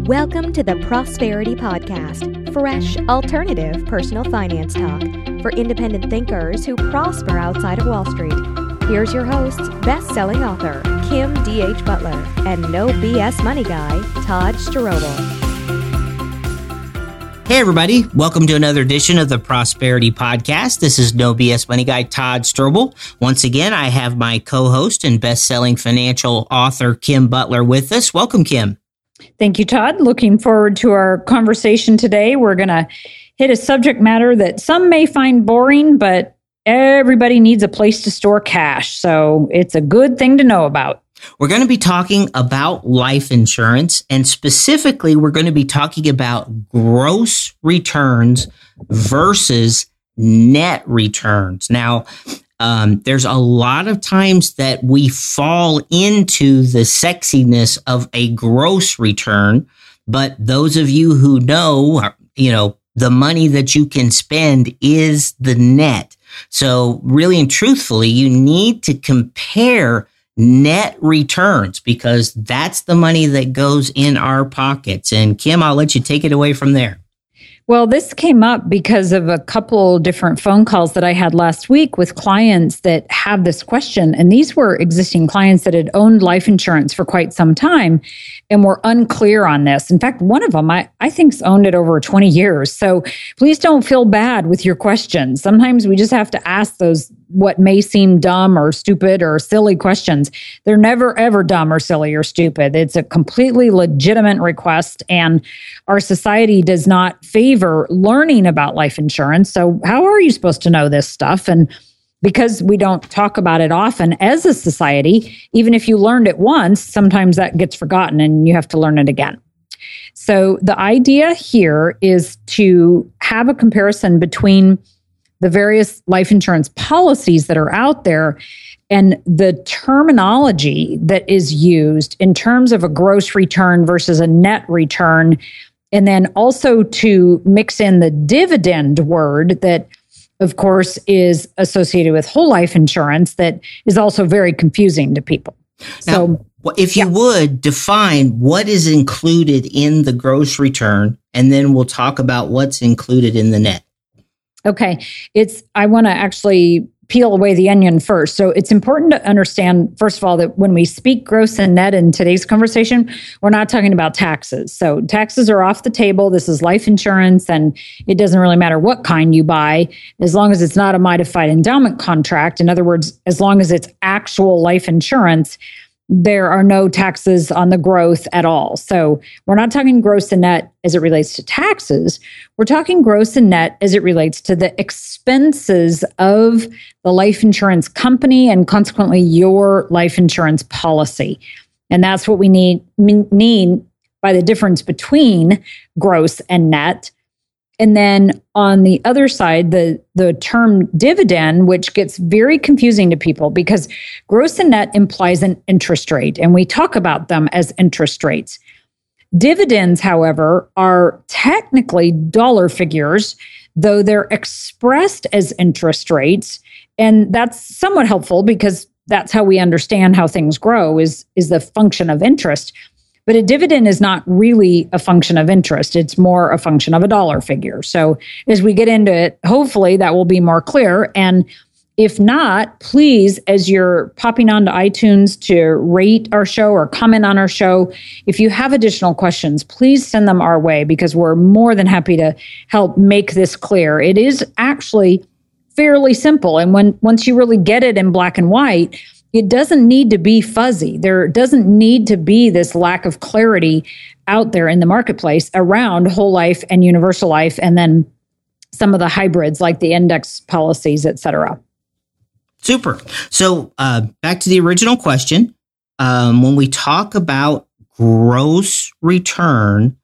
Welcome to the Prosperity Podcast, fresh, alternative personal finance talk for independent thinkers who prosper outside of Wall Street. Here's your hosts, best-selling author Kim D.H. Butler and no BS money guy, Todd Strobel. Hey everybody, welcome to another edition of the Prosperity Podcast. This is No BS Money Guy Todd Strobel. Once again, I have my co-host and best-selling financial author Kim Butler with us. Welcome, Kim. Thank you, Todd. Looking forward to our conversation today. We're going to hit a subject matter that some may find boring, but everybody needs a place to store cash. So it's a good thing to know about. We're going to be talking about life insurance, and specifically, we're going to be talking about gross returns versus net returns. Now, there's a lot of times that we fall into the sexiness of a gross return, but those of you who know, the money that you can spend is the net. So really and truthfully, you need to compare net returns because that's the money that goes in our pockets. And Kim, I'll let you take it away from there. Well, this came up because of a couple different phone calls that I had last week with clients that have this question. And these were existing clients that had owned life insurance for quite some time and were unclear on this. In fact, one of them, I think's owned it over 20 years. So please don't feel bad with your questions. Sometimes we just have to ask those what may seem dumb or stupid or silly questions. They're never, ever dumb or silly or stupid. It's a completely legitimate request, and our society does not favor learning about life insurance. So how are you supposed to know this stuff? And because we don't talk about it often as a society, even if you learned it once, sometimes that gets forgotten and you have to learn it again. So the idea here is to have a comparison between the various life insurance policies that are out there and the terminology that is used in terms of a gross return versus a net return. And then also to mix in the dividend word that, of course, is associated with whole life insurance that is also very confusing to people. Now, if you would define what is included in the gross return, and then we'll talk about what's included in the net. Okay. I want to actually peel away the onion first. So it's important to understand, first of all, that when we speak gross and net in today's conversation, we're not talking about taxes. So taxes are off the table. This is life insurance, and it doesn't really matter what kind you buy, as long as it's not a modified endowment contract. In other words, as long as it's actual life insurance, there are no taxes on the growth at all. So we're not talking gross and net as it relates to taxes. We're talking gross and net as it relates to the expenses of the life insurance company and consequently your life insurance policy. And that's what we mean by the difference between gross and net. And then on the other side, the term dividend, which gets very confusing to people because gross and net implies an interest rate, and we talk about them as interest rates. Dividends, however, are technically dollar figures, though they're expressed as interest rates. And that's somewhat helpful because that's how we understand how things grow is the function of interest. But a dividend is not really a function of interest. It's more a function of a dollar figure. So as we get into it, hopefully that will be more clear. And if not, please, as you're popping onto iTunes to rate our show or comment on our show, if you have additional questions, please send them our way because we're more than happy to help make this clear. It is actually fairly simple. And once you really get it in black and white, it doesn't need to be fuzzy. There doesn't need to be this lack of clarity out there in the marketplace around whole life and universal life, and then some of the hybrids like the index policies, et cetera. Super. So back to the original question. When we talk about gross return,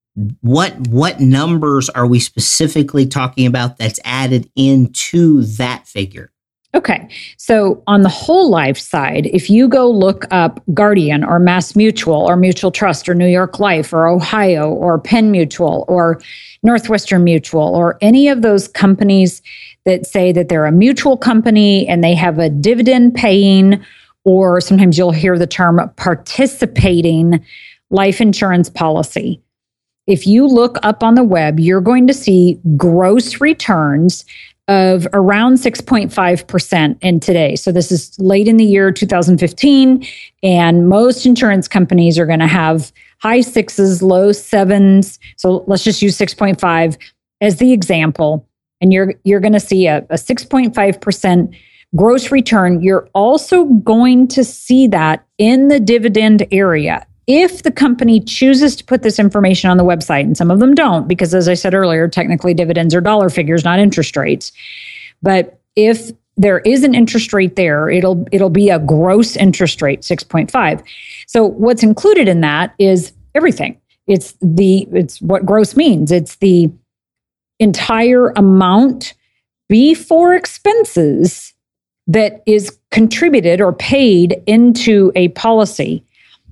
what numbers are we specifically talking about that's added into that figure? Okay, so on the whole life side, if you go look up Guardian or Mass Mutual or Mutual Trust or New York Life or Ohio or Penn Mutual or Northwestern Mutual or any of those companies that say that they're a mutual company and they have a dividend paying, or sometimes you'll hear the term participating life insurance policy. if you look up on the web, you're going to see gross returns of around 6.5% in today. So this is late in the year 2015, and most insurance companies are going to have high sixes, low sevens. So let's just use 6.5 as the example. And you're going to see a 6.5% gross return. You're also going to see that in the dividend area. If the company chooses to put this information on the website, and some of them don't, because as I said earlier, technically dividends are dollar figures, not interest rates. But if there is an interest rate there, it'll be a gross interest rate, 6.5. So what's included in that is everything. It's what gross means. It's the entire amount before expenses that is contributed or paid into a policy.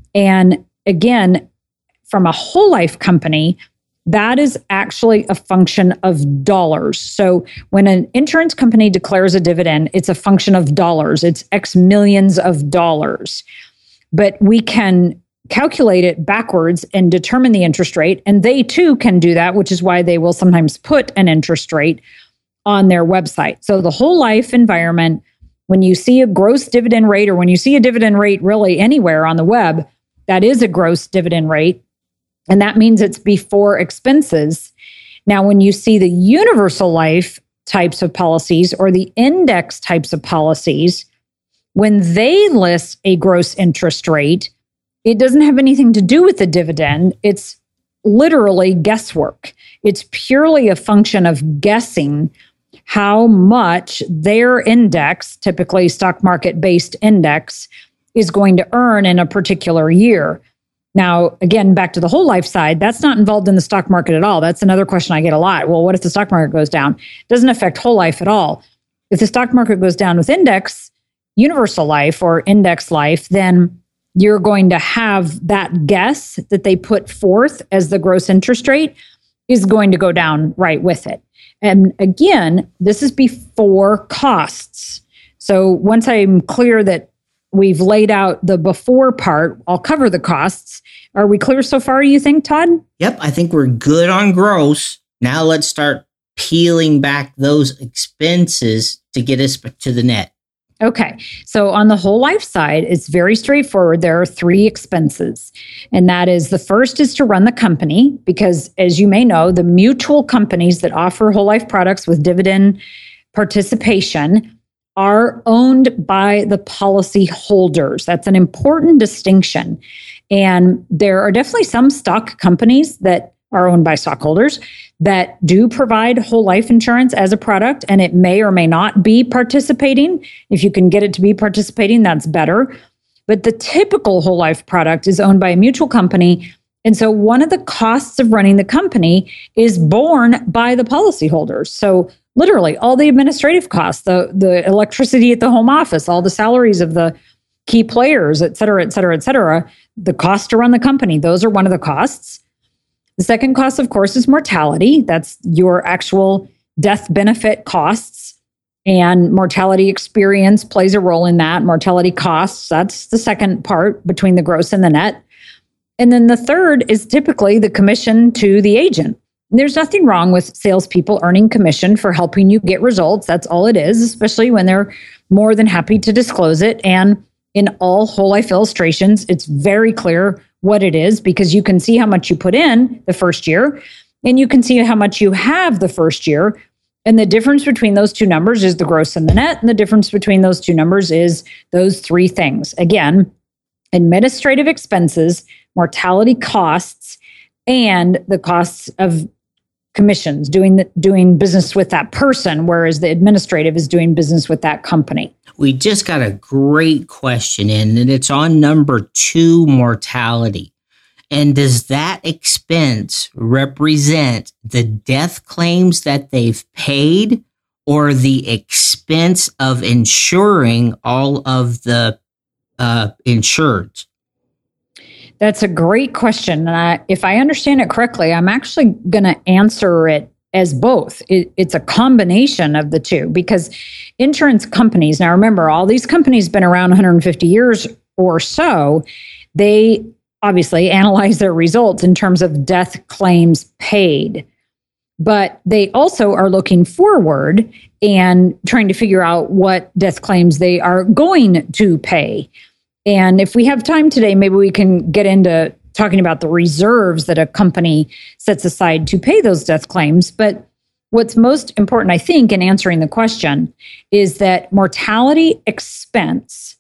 And again, from a whole life company, that is actually a function of dollars. So when an insurance company declares a dividend, it's a function of dollars. It's X millions of dollars. But we can calculate it backwards and determine the interest rate. And they too can do that, which is why they will sometimes put an interest rate on their website. So the whole life environment, when you see a gross dividend rate, or when you see a dividend rate really anywhere on the web, that is a gross dividend rate. And that means it's before expenses. Now, when you see the universal life types of policies or the index types of policies, when they list a gross interest rate, it doesn't have anything to do with the dividend. It's literally guesswork. It's purely a function of guessing how much their index, typically stock market based index, is going to earn in a particular year. Now, again, back to the whole life side, that's not involved in the stock market at all. That's another question I get a lot. Well, what if the stock market goes down? It doesn't affect whole life at all. If the stock market goes down with index, universal life or index life, then you're going to have that guess that they put forth as the gross interest rate is going to go down right with it. And again, this is before costs. So once I'm clear that we've laid out the before part, I'll cover the costs. Are we clear so far, you think, Todd? Yep, I think we're good on gross. Now let's start peeling back those expenses to get us to the net. Okay, so on the whole life side, it's very straightforward. There are 3 expenses. And that is, the first is to run the company, because as you may know, the mutual companies that offer whole life products with dividend participation are owned by the policy holders. That's an important distinction. And there are definitely some stock companies that are owned by stockholders that do provide whole life insurance as a product, and it may or may not be participating. If you can get it to be participating, that's better. But the typical whole life product is owned by a mutual company. And so one of the costs of running the company is borne by the policyholders. So literally all the administrative costs, the electricity at the home office, all the salaries of the key players, et cetera, et cetera, et cetera, the cost to run the company, those are one of the costs. The second cost, of course, is mortality. That's your actual death benefit costs. And mortality experience plays a role in that. Mortality costs, that's the second part between the gross and the net. And then the third is typically the commission to the agent. There's nothing wrong with salespeople earning commission for helping you get results. That's all it is, especially when they're more than happy to disclose it. And in all whole life illustrations, it's very clear what it is, because you can see how much you put in the first year and you can see how much you have the first year. And the difference between those two numbers is the gross and the net. And the difference between those two numbers is those 3 things. Again, administrative expenses, mortality costs, and the costs of commissions, doing business with that person, whereas the administrative is doing business with that company. We just got a great question in, and it's on number 2, mortality. And does that expense represent the death claims that they've paid, or the expense of insuring all of the insureds? That's a great question. And if I understand it correctly, I'm actually going to answer it as both. It's a combination of the two, because insurance companies, now remember, all these companies have been around 150 years or so. They obviously analyze their results in terms of death claims paid. But they also are looking forward and trying to figure out what death claims they are going to pay. And if we have time today, maybe we can get into talking about the reserves that a company sets aside to pay those death claims. But what's most important, I think, in answering the question is that mortality expense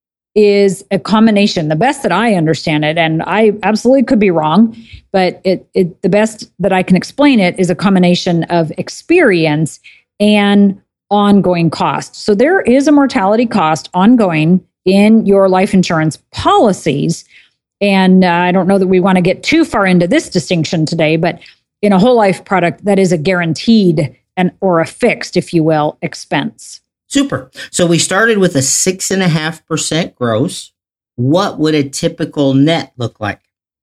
is a combination, the best that I understand it, and I absolutely could be wrong, but the best that I can explain it is a combination of experience and ongoing cost. So there is a mortality cost ongoing in your life insurance policies. And I don't know that we want to get too far into this distinction today, but in a whole life product, that is a guaranteed or a fixed, if you will, expense. Super. So we started with a 6.5% gross. What would a typical net look like?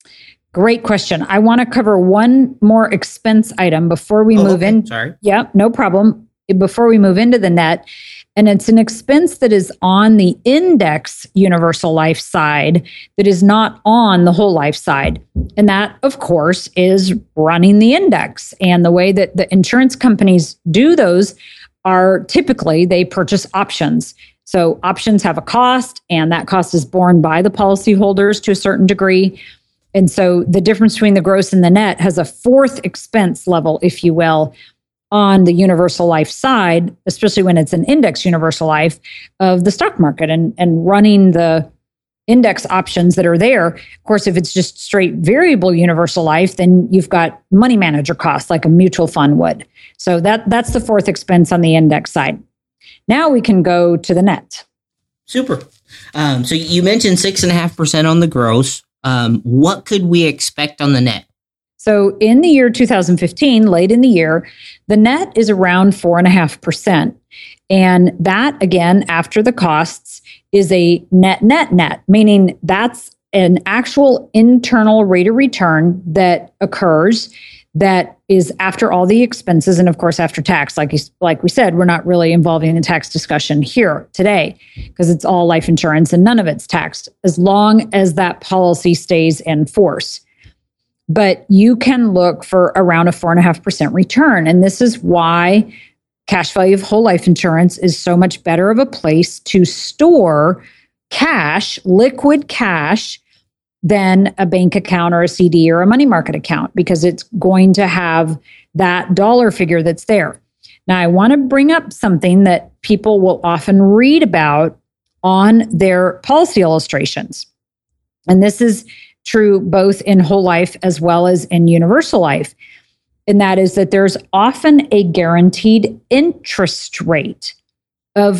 Great question. I want to cover one more expense item before we move in. Sorry. Yeah, no problem. Before we move into the net. And it's an expense that is on the index universal life side that is not on the whole life side. And that, of course, is running the index. And the way that the insurance companies do those are typically they purchase options. So options have a cost, and that cost is borne by the policyholders to a certain degree. And so the difference between the gross and the net has a fourth expense level, if you will, on the universal life side, especially when it's an index universal life of the stock market and running the index options that are there. Of course, if it's just straight variable universal life, then you've got money manager costs like a mutual fund would. So that's the fourth expense on the index side. Now we can go to the net. Super. So you mentioned 6.5% on the gross. What could we expect on the net? So in the year 2015, late in the year, the net is around 4.5%. And that, again, after the costs, is a net, meaning that's an actual internal rate of return that occurs that is after all the expenses and, of course, after tax. Like we said, we're not really involving the tax discussion here today because it's all life insurance and none of it's taxed as long as that policy stays in force. But you can look for around a 4.5% return. And this is why cash value of whole life insurance is so much better of a place to store cash, liquid cash, than a bank account or a CD or a money market account, because it's going to have that dollar figure that's there. Now, I want to bring up something that people will often read about on their policy illustrations. And this is true both in whole life as well as in universal life. And that is that there's often a guaranteed interest rate of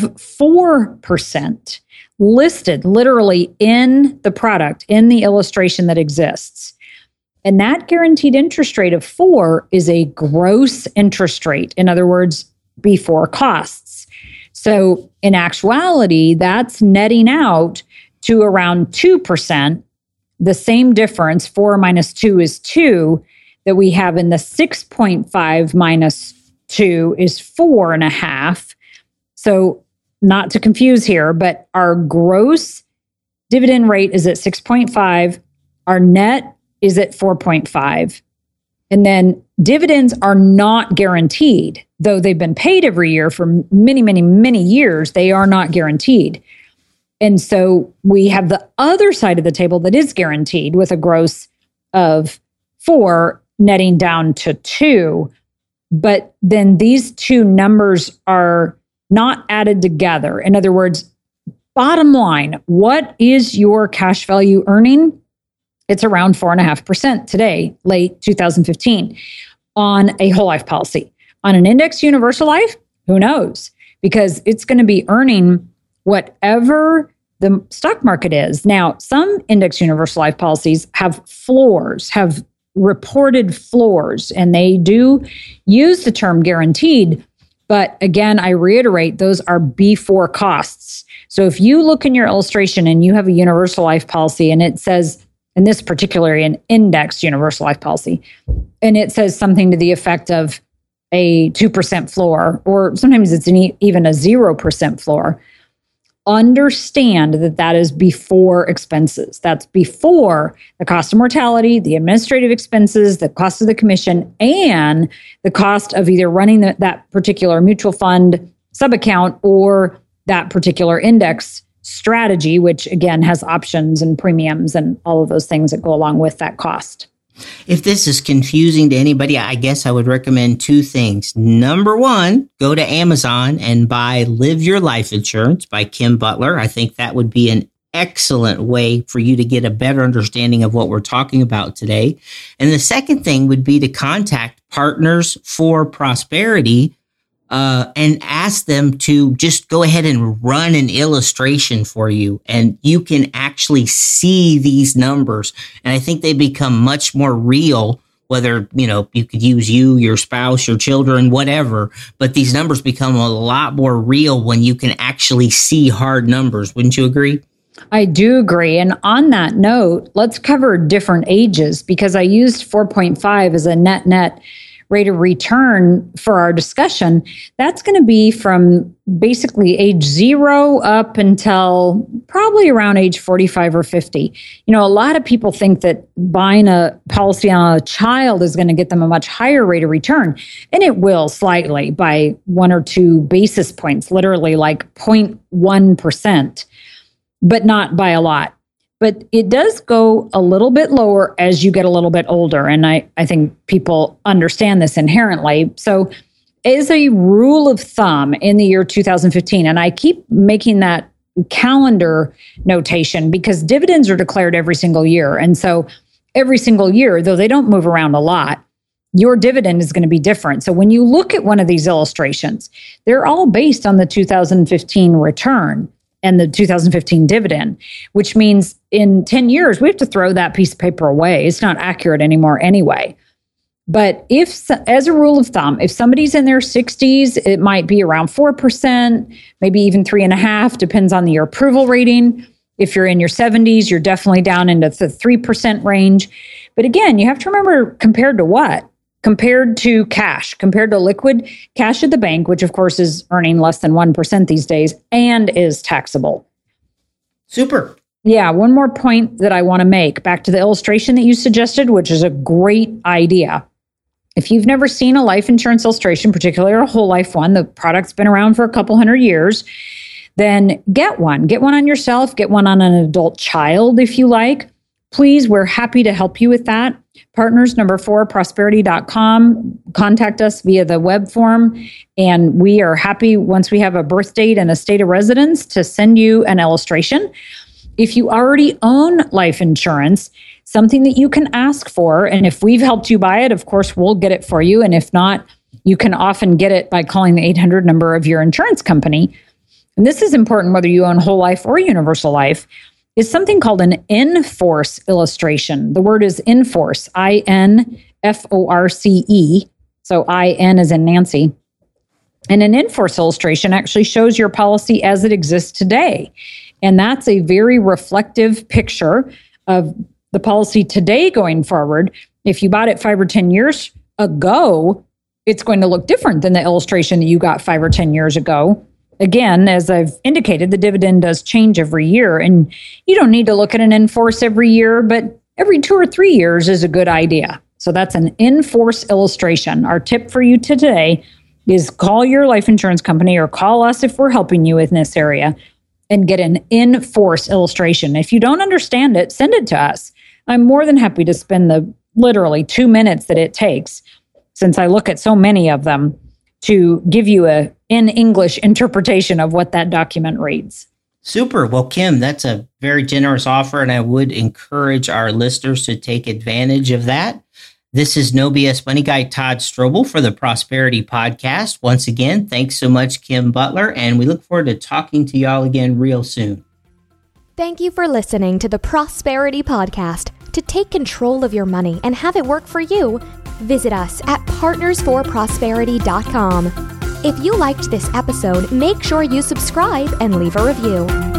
4% listed literally in the product, in the illustration that exists. And that guaranteed interest rate of 4 is a gross interest rate. In other words, before costs. So in actuality, that's netting out to around 2%. The same difference, 4 minus 2 is 2, that we have in the 6.5 minus 2 is 4.5. So not to confuse here, but our gross dividend rate is at 6.5. Our net is at 4.5. And then dividends are not guaranteed, though they've been paid every year for many, many, many years. They are not guaranteed. And so we have the other side of the table that is guaranteed with a gross of 4 netting down to 2. But then these two numbers are not added together. In other words, bottom line, what is your cash value earning? It's around 4.5% today, late 2015, on a whole life policy. On an index universal life, who knows? Because it's going to be earning whatever the stock market is. Now, some index universal life policies have floors, have reported floors, and they do use the term guaranteed. But again, I reiterate, those are before costs. So if you look in your illustration and you have a universal life policy and it says, in this particular, an index universal life policy, and it says something to the effect of a 2% floor, or sometimes it's even a 0% floor, understand that that is before expenses. That's before the cost of mortality, the administrative expenses, the cost of the commission, and the cost of either running that particular mutual fund subaccount or that particular index strategy, which again has options and premiums and all of those things that go along with that cost. If this is confusing to anybody, I guess I would recommend two things. Number one, go to Amazon and buy Live Your Life Insurance by Kim Butler. I think that would be an excellent way for you to get a better understanding of what we're talking about today. And the second thing would be to contact Partners for Prosperity and ask them to just go ahead and run an illustration for you. And you can actually see these numbers. And I think they become much more real, whether, you could use you, your spouse, your children, whatever. But these numbers become a lot more real when you can actually see hard numbers. Wouldn't you agree? I do agree. And on that note, let's cover different ages because I used 4.5 as a net rate of return for our discussion. That's going to be from basically age 0 up until probably around age 45 or 50. A lot of people think that buying a policy on a child is going to get them a much higher rate of return. And it will slightly by 1 or 2 basis points, literally like 0.1%, but not by a lot. But it does go a little bit lower as you get a little bit older. And I think people understand this inherently. So as a rule of thumb in the year 2015, and I keep making that calendar notation because dividends are declared every single year. And so every single year, though they don't move around a lot, your dividend is going to be different. So when you look at one of these illustrations, they're all based on the 2015 return and the 2015 dividend, which means in 10 years, we have to throw that piece of paper away. It's not accurate anymore anyway. But as a rule of thumb, if somebody's in their 60s, it might be around 4%, maybe even 3.5%, depends on your approval rating. If you're in your 70s, you're definitely down into the 3% range. But again, you have to remember compared to what? Compared to cash, compared to liquid cash at the bank, which of course is earning less than 1% these days and is taxable. Super. Yeah, one more point that I want to make back to the illustration that you suggested, which is a great idea. If you've never seen a life insurance illustration, particularly a whole life one, the product's been around for a couple hundred years, then get one. Get one on yourself, get one on an adult child if you like. Please, we're happy to help you with that. Partners4prosperity.com. Contact us via the web form. And we are happy once we have a birth date and a state of residence to send you an illustration. If you already own life insurance, something that you can ask for, and if we've helped you buy it, of course, we'll get it for you. And if not, you can often get it by calling the 800 number of your insurance company. And this is important whether you own whole life or universal life. Is something called an in-force illustration. The word is in-force, I-N-F-O-R-C-E. So I-N as in Nancy. And an in-force illustration actually shows your policy as it exists today. And that's a very reflective picture of the policy today going forward. If you bought it 5 or 10 years ago, it's going to look different than the illustration that you got 5 or 10 years ago. Again, as I've indicated, the dividend does change every year, and you don't need to look at an in-force every year, but every 2 or 3 years is a good idea. So that's an in-force illustration. Our tip for you today is call your life insurance company or call us if we're helping you in this area and get an in-force illustration. If you don't understand it, send it to us. I'm more than happy to spend the literally 2 minutes that it takes, since I look at so many of them, to give you a in English interpretation of what that document reads. Super. Well, Kim, that's a very generous offer, and I would encourage our listeners to take advantage of that. This is No BS Money Guy Todd Strobel for the Prosperity Podcast. Once again, thanks so much, Kim Butler, and we look forward to talking to y'all again real soon. Thank you for listening to the Prosperity Podcast. To take control of your money and have it work for you, visit us at partnersforprosperity.com. If you liked this episode, make sure you subscribe and leave a review.